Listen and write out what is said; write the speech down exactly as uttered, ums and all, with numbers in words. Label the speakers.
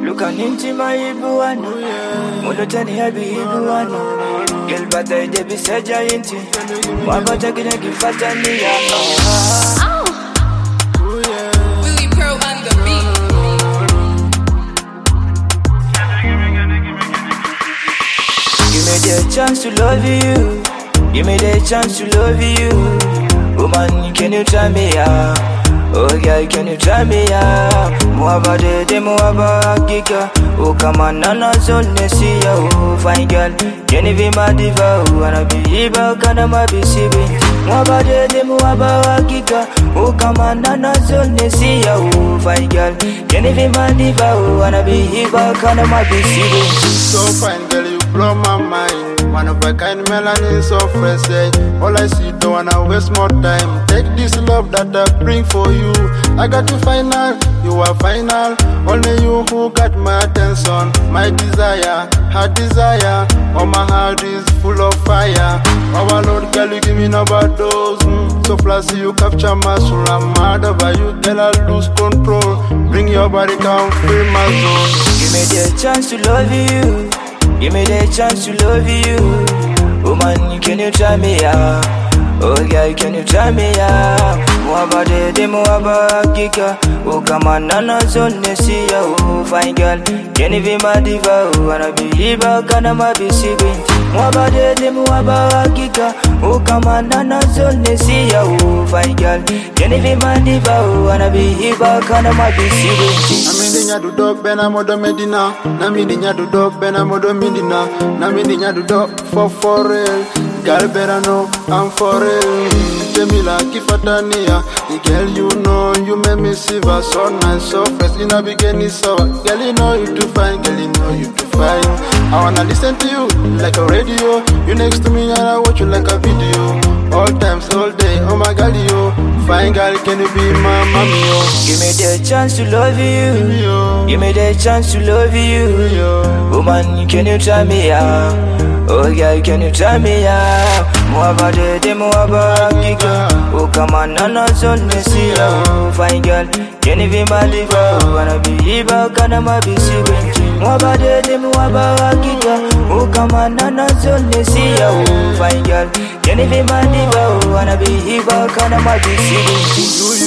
Speaker 1: Look on into my Ibuana. Monotony happy Ibuana. Girl, but I did be said giant. Why about I gonna give fat and me?
Speaker 2: Willie Pro on the beat.
Speaker 1: Give me the chance to love you. Give me the chance to love you. Woman, can you try me out? Oh girl, can you try me out? Mwaba de de mwaba kika. Oh come on, nana zone see ya. Oh fine girl, can you be my diva? Oh wanna be iba, kana ma be sibi. Mwaba de de mwaba kika. Oh come on, nana zone see ya. Oh fine girl, can you be my diva? Oh wanna be iba, kana ma be sibi.
Speaker 3: So fine girl, you blow my mind. One of a kind melanin so fresh, eh? All I see, don't wanna waste more time. Take this love that I bring for you. I got you final, you are final. Only you who got my attention. My desire, heart desire. Oh, my heart is full of fire. Our Lord, girl, you give me no bad dose. Mm. So flashy, you capture my soul. I'm mad over you, girl, I lose control. Bring your body, come fill my zone.
Speaker 1: Give me the chance to love you. Give me the chance to love you. Woman, can you try me out? Oh girl, can you try me out? Mwaba de de mwaba kika. Oh come on, nana zone see ya. Oh fine girl, can you be my diva? Oh wanna be iba, kana ma be sibi. Mwaba de de mwaba kika. Oh come on, nana zone see ya. Oh fine girl, can you be my diva? Oh wanna be iba, kana ma be sibi.
Speaker 3: Nami nya do dog bena modo medina. Nami nya do dog bena modo medina. Nami nya do dog for for real. Girl better know I'm for real. Jamila kifatania. The girl you know you make me shiver. So nice, so fresh in a beginning. So girl you know you too fine. Girl you know you too fine. I wanna listen to you like a radio. You next to me and I watch you like a video. All times, all day. Oh my God, you fine girl, can you be my mommy? Oh.
Speaker 1: Give me the chance to love you. Give me the chance to love you. Woman, can you try me out? Oh girl, can you try me out? Mwaba de de mwaba kika. Oh come on, nana zone see ya. Oh fine girl, can you be my diva? Oh wanna be iba, kana ma be sibi. Mwaba de de mwaba kika. Oh come on, nana zone see ya. Oh fine girl, can you be my diva? Oh wanna be iba, kana ma be sibi.